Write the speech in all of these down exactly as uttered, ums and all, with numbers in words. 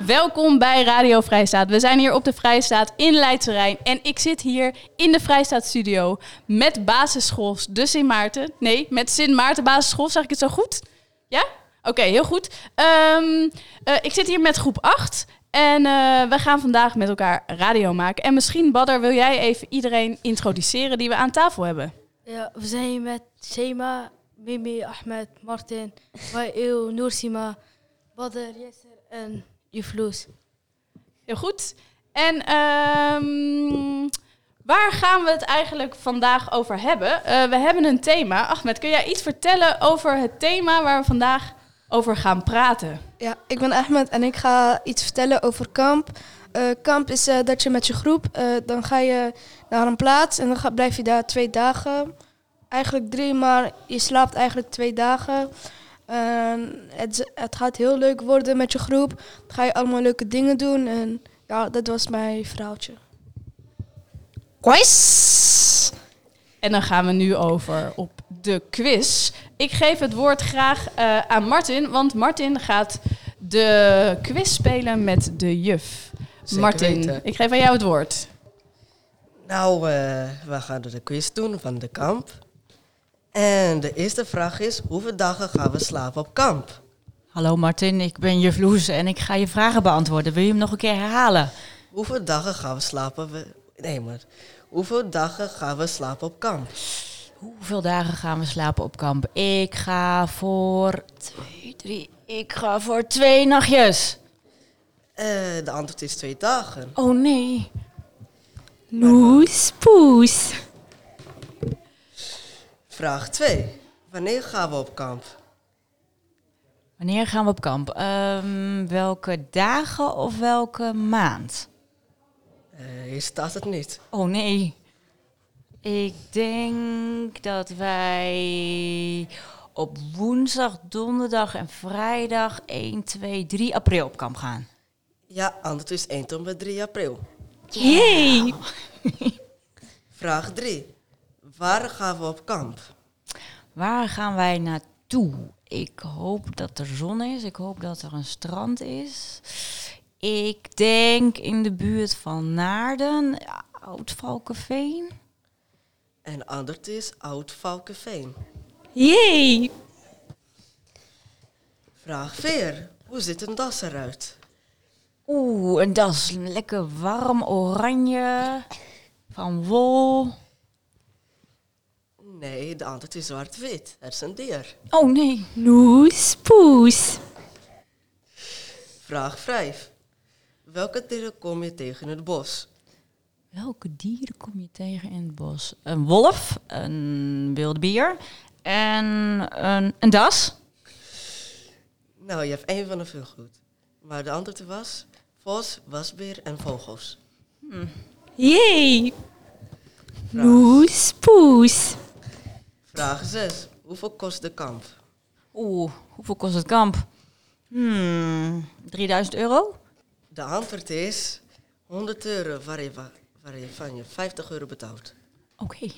Welkom bij Radio Vrijstaat. We zijn hier op de Vrijstaat in Leidsche Rijn. En ik zit hier in de Vrijstaat studio met basisschool de Sint Maarten. Nee, met Sint Maarten basisschool. Zeg ik het zo goed? Ja? Oké, okay, heel goed. Um, uh, ik zit hier met groep acht. En uh, we gaan vandaag met elkaar radio maken. En misschien, Badr, wil jij even iedereen introduceren die we aan tafel hebben? Ja, we zijn hier met Seema, Mimi, Ahmed, Martin, Wael, Noorsima, Badr, Yasser en Jufloes. Heel goed. En um, waar gaan we het eigenlijk vandaag over hebben? Uh, we hebben een thema. Ahmed, kun jij iets vertellen over het thema waar we vandaag over gaan praten? Ja, ik ben Ahmed en ik ga iets vertellen over kamp. Uh, kamp is uh, dat je met je groep, uh, dan ga je naar een plaats en dan ga, blijf je daar twee dagen. Eigenlijk drie, maar je slaapt eigenlijk twee dagen. Uh, het, het gaat heel leuk worden met je groep. Dan ga je allemaal leuke dingen doen en ja, dat was mijn verhaaltje. Quiz! En dan gaan we nu over op de quiz. Ik geef het woord graag uh, aan Martin, want Martin gaat de quiz spelen met de juf. Zeker Martin, weten. ik geef aan jou het woord. Nou, uh, we gaan de quiz doen van de kamp. En de eerste vraag is, hoeveel dagen gaan we slapen op kamp? Hallo Martin, ik ben juf Loes en ik ga je vragen beantwoorden. Wil je hem nog een keer herhalen? Hoeveel dagen gaan we slapen? We... Nee, maar hoeveel dagen gaan we slapen op kamp? Hoeveel dagen gaan we slapen op kamp? Ik ga voor twee, drie... Ik ga voor twee nachtjes. Uh, de antwoord is twee dagen. Oh nee. Loes, poes. Vraag twee. Wanneer gaan we op kamp? Wanneer gaan we op kamp? Um, welke dagen of welke maand? Uh, hier staat het niet. Oh nee. Ik denk dat wij op woensdag, donderdag en vrijdag één, twee, drie april op kamp gaan. Ja, antwoord is één tot en met drie april. Yay! Vraag drie. Waar gaan we op kamp? Waar gaan wij naartoe? Ik hoop dat er zon is. Ik hoop dat er een strand is. Ik denk in de buurt van Naarden, ja, Oud-Valkenveen. En antwoord is Oud-Valkenveen. Jee! Vraag vier. Hoe ziet een das eruit? Oeh, een das. Lekker warm oranje. Van wol. Nee, de antwoord is zwart-wit. Er is een dier. Oh nee. Loes, poes. Vraag vijf. Welke dieren kom je tegen in het bos? Welke dieren kom je tegen in het bos? Een wolf, een wildebeer en een, een das. Nou, je hebt één van de veel goed. Maar de antwoord was vos, wasbeer en vogels. Hm. Jee! Loes, poes. Vraag zes. Hoeveel kost de kamp? Oeh, hoeveel kost het kamp? Hmm, drieduizend euro? De antwoord is honderd euro, waar je, waar je van je vijftig euro betaalt. Oké. Okay.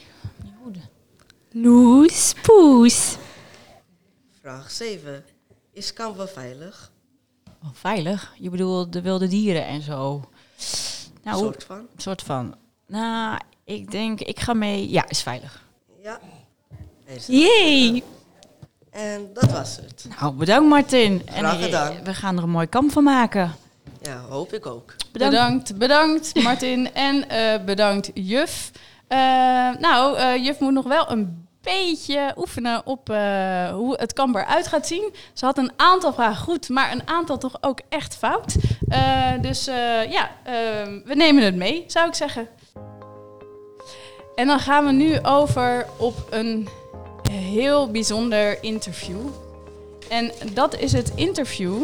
Loes, poes. Vraag zeven. Is kamp wel veilig? Oh, veilig? Je bedoelt de wilde dieren en zo? Nou, Een soort van? soort van. Nou, ik denk, ik ga mee. Ja, is veilig. Ja. Jee! En dat was het. Nou, bedankt Martin. Graag gedaan. En we gaan er een mooi kamp van maken. Ja, hoop ik ook. Bedankt, bedankt, bedankt Martin en uh, bedankt juf. Uh, nou, uh, juf moet nog wel een beetje oefenen op uh, hoe het kamp eruit gaat zien. Ze had een aantal vragen goed, maar een aantal toch ook echt fout. Uh, dus uh, ja, uh, we nemen het mee, zou ik zeggen. En dan gaan we nu over op een heel bijzonder interview. En dat is het interview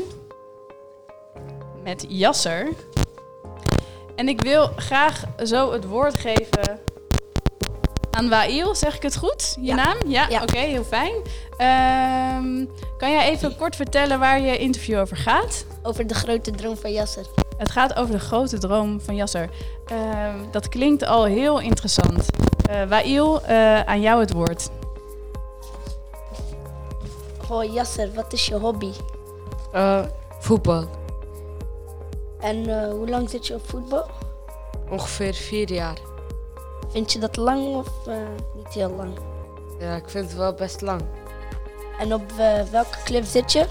met Yasser. En ik wil graag zo het woord geven aan Wael. Zeg ik het goed? Je ja. naam? Ja, ja. Oké, okay, heel fijn. Um, kan jij even kort vertellen waar je interview over gaat? Over de grote droom van Yasser. Het gaat over de grote droom van Yasser. Uh, dat klinkt al heel interessant. Uh, Wael, uh, aan jou het woord. Oh, Yasser, wat is je hobby? Uh, voetbal. En uh, hoe lang zit je op voetbal? Ongeveer vier jaar. Vind je dat lang of uh, niet heel lang? Ja, ik vind het wel best lang. En op uh, welke club zit je?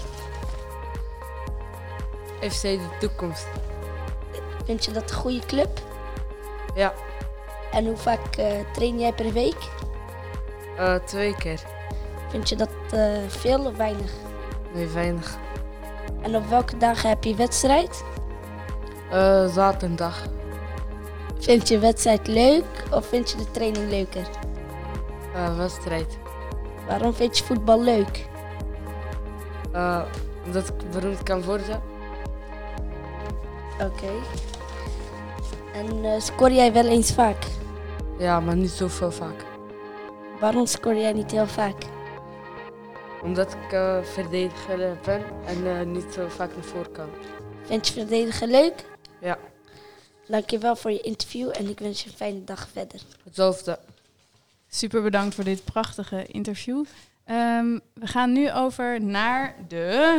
F C de toekomst. Vind je dat een goede club? Ja, En hoe vaak uh, train jij per week? uh, twee keer. Vind je dat uh, veel of weinig? Nee, weinig. En op welke dagen heb je wedstrijd? Uh, zaterdag. Vind je wedstrijd leuk of vind je de training leuker? Uh, wedstrijd. Waarom vind je voetbal leuk? Uh, omdat ik beroemd kan worden. Oké. Okay. En uh, scoor jij wel eens vaak? Ja, maar niet zoveel vaak. Waarom scoor jij niet heel vaak? Omdat ik uh, verdediger ben en uh, niet zo vaak naar voren kan. Vind je verdedigen leuk? Ja. Dankjewel voor je interview en ik wens je een fijne dag verder. Hetzelfde. Super bedankt voor dit prachtige interview. Um, we gaan nu over naar de...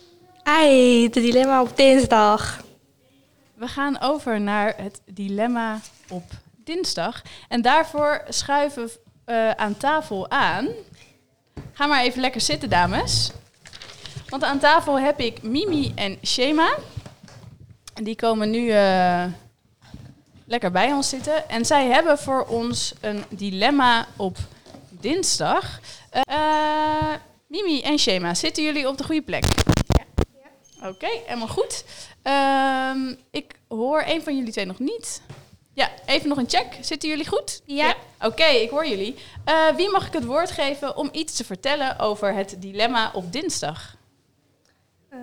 Ai, de dilemma op dinsdag. We gaan over naar het dilemma op dinsdag. En daarvoor schuiven we uh, aan tafel aan. Ga maar even lekker zitten, dames. Want aan tafel heb ik Mimi en Shema. En die komen nu uh, lekker bij ons zitten. En zij hebben voor ons een dilemma op dinsdag. Uh, uh, Mimi en Shema, zitten jullie op de goede plek? Ja. ja. Oké, okay, helemaal goed. Um, ik hoor een van jullie twee nog niet. Ja, even nog een check. Zitten jullie goed? Ja. ja. Oké, okay, ik hoor jullie. Uh, wie mag ik het woord geven om iets te vertellen over het dilemma op dinsdag? Uh,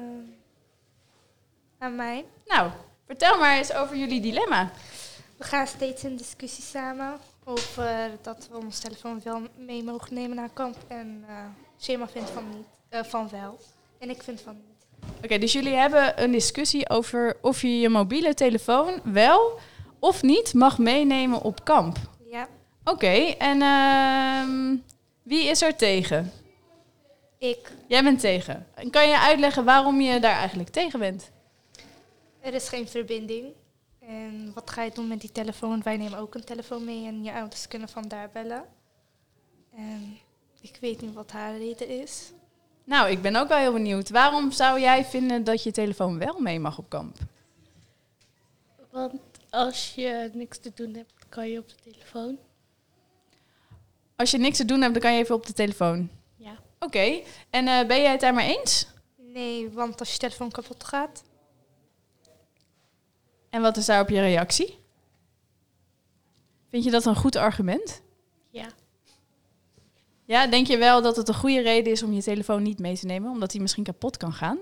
aan mij. Nou, vertel maar eens over jullie dilemma. We gaan steeds in discussie samen over uh, dat we ons telefoon wel mee mogen nemen naar kamp. En uh, Shema vindt van, niet, uh, van wel. En ik vind van niet. Oké, okay, dus jullie hebben een discussie over of je je mobiele telefoon wel of niet mag meenemen op kamp. Ja. Oké, okay, en uh, wie is er tegen? Ik. Jij bent tegen. En kan je uitleggen waarom je daar eigenlijk tegen bent? Er is geen verbinding. En wat ga je doen met die telefoon? Wij nemen ook een telefoon mee en je ouders kunnen vandaar bellen. En ik weet niet wat haar reden is. Nou, ik ben ook wel heel benieuwd. Waarom zou jij vinden dat je telefoon wel mee mag op kamp? Want als je niks te doen hebt, kan je op de telefoon. Als je niks te doen hebt, dan kan je even op de telefoon? Ja. Oké. Okay. En uh, ben jij het daar maar eens? Nee, want als je telefoon kapot gaat. En wat is daarop je reactie? Vind je dat een goed argument? Ja. Ja, denk je wel dat het een goede reden is om je telefoon niet mee te nemen, omdat die misschien kapot kan gaan?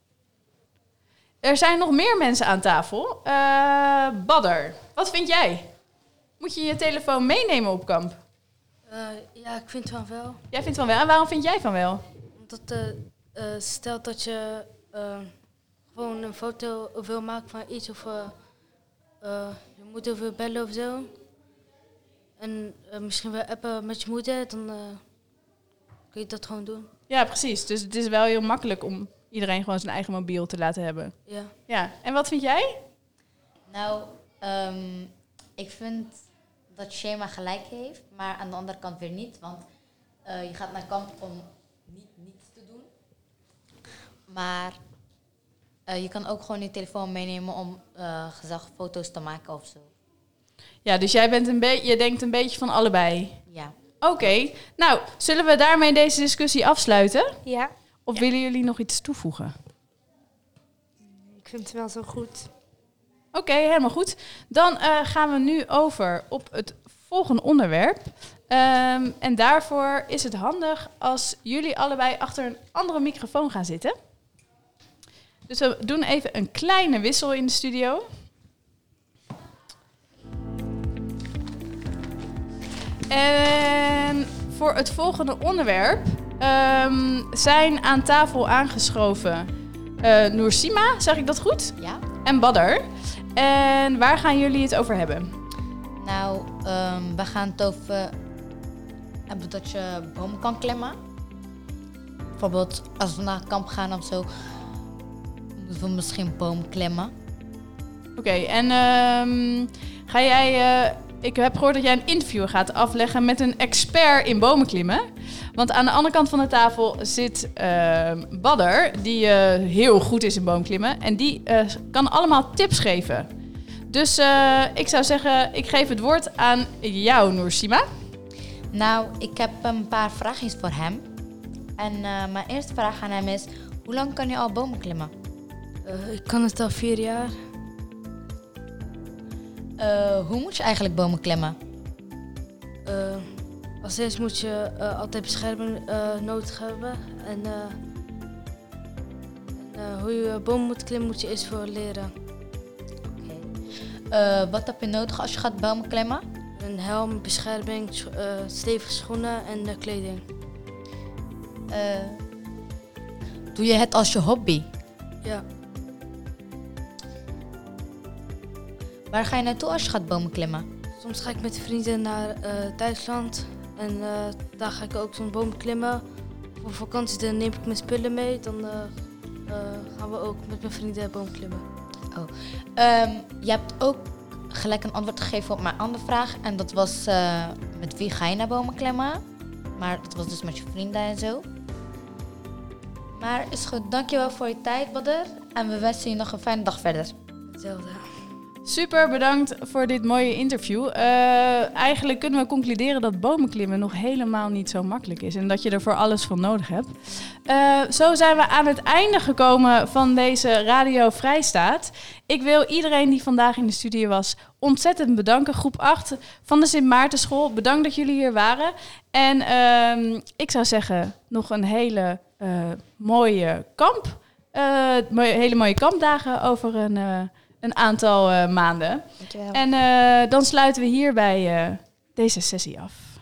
Er zijn nog meer mensen aan tafel. Uh, Badder, wat vind jij? Moet je je telefoon meenemen op kamp? Uh, ja, ik vind van wel. Jij vindt van wel. En waarom vind jij van wel? Omdat uh, uh, stel dat je uh, gewoon een foto wil maken van iets of uh, uh, je moeder wil bellen of zo. En uh, misschien wil appen met je moeder, dan uh, kun je dat gewoon doen. Ja, precies. Dus het is wel heel makkelijk om iedereen gewoon zijn eigen mobiel te laten hebben. Ja. Ja. En wat vind jij? Nou, um, ik vind dat Shema gelijk heeft, maar aan de andere kant weer niet. Want uh, je gaat naar kamp om niet niets te doen. Maar uh, je kan ook gewoon je telefoon meenemen om uh, gezellige foto's te maken of zo. Ja, dus jij bent een beetje, je denkt een beetje van allebei. Ja. Oké, okay. Nou, zullen we daarmee deze discussie afsluiten? Ja. Of ja. willen jullie nog iets toevoegen? Ik vind het wel zo goed. Oké, okay, helemaal goed. Dan uh, gaan we nu over op het volgende onderwerp. Um, en daarvoor is het handig als jullie allebei achter een andere microfoon gaan zitten. Dus we doen even een kleine wissel in de studio. En voor het volgende onderwerp um, zijn aan tafel aangeschoven uh, Noorsima, zeg ik dat goed? Ja. En Badder. En waar gaan jullie het over hebben? Nou, um, we gaan het over hebben dat je bomen kan klemmen. Bijvoorbeeld als we naar kamp gaan of zo, moeten we misschien een boom klemmen. Oké, en um, ga jij... Uh, ik heb gehoord dat jij een interview gaat afleggen met een expert in bomenklimmen. Want aan de andere kant van de tafel zit uh, Badr, die uh, heel goed is in boomklimmen. En die uh, kan allemaal tips geven. Dus uh, ik zou zeggen, ik geef het woord aan jou, Noorsima. Nou, ik heb een paar vraagjes voor hem. En uh, mijn eerste vraag aan hem is, hoe lang kan je al bomen klimmen? Uh, ik kan het al vier jaar. Uh, hoe moet je eigenlijk bomen klimmen? Uh, als eerst moet je uh, altijd bescherming uh, nodig hebben. En, uh, en uh, hoe je bomen moet klimmen moet je eerst voor leren. Okay. Uh, wat heb je nodig als je gaat bomen klimmen? Een helm, bescherming, scho- uh, stevige schoenen en uh, kleding. Uh, doe je het als je hobby? Ja. Waar ga je naartoe als je gaat bomen klimmen? Soms ga ik met vrienden naar uh, Duitsland en uh, daar ga ik ook zo'n boom klimmen. Voor vakantie dan neem ik mijn spullen mee, dan uh, uh, gaan we ook met mijn vrienden boom klimmen. Oh. Um, je hebt ook gelijk een antwoord gegeven op mijn andere vraag en dat was uh, met wie ga je naar bomen klimmen? Maar dat was dus met je vrienden en zo. Maar is goed, dankjewel voor je tijd, Badr. En we wensen je nog een fijne dag verder. Hetzelfde. Super, bedankt voor dit mooie interview. Uh, eigenlijk kunnen we concluderen dat bomenklimmen nog helemaal niet zo makkelijk is. En dat je er voor alles van nodig hebt. Uh, zo zijn we aan het einde gekomen van deze Radio Vrijstaat. Ik wil iedereen die vandaag in de studio was ontzettend bedanken. Groep acht van de Sint Maartenschool. Bedankt dat jullie hier waren. En uh, ik zou zeggen, nog een hele uh, mooie kamp. Uh, hele mooie kampdagen over een... Uh, Een aantal uh, maanden. Dankjewel. En uh, dan sluiten we hierbij uh, deze sessie af.